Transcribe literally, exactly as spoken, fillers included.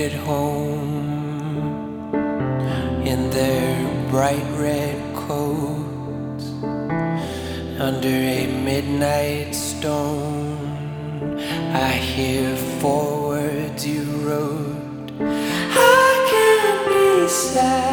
At home in their bright red coats under a midnight stone. I hear four words you wrote. I can't be sad.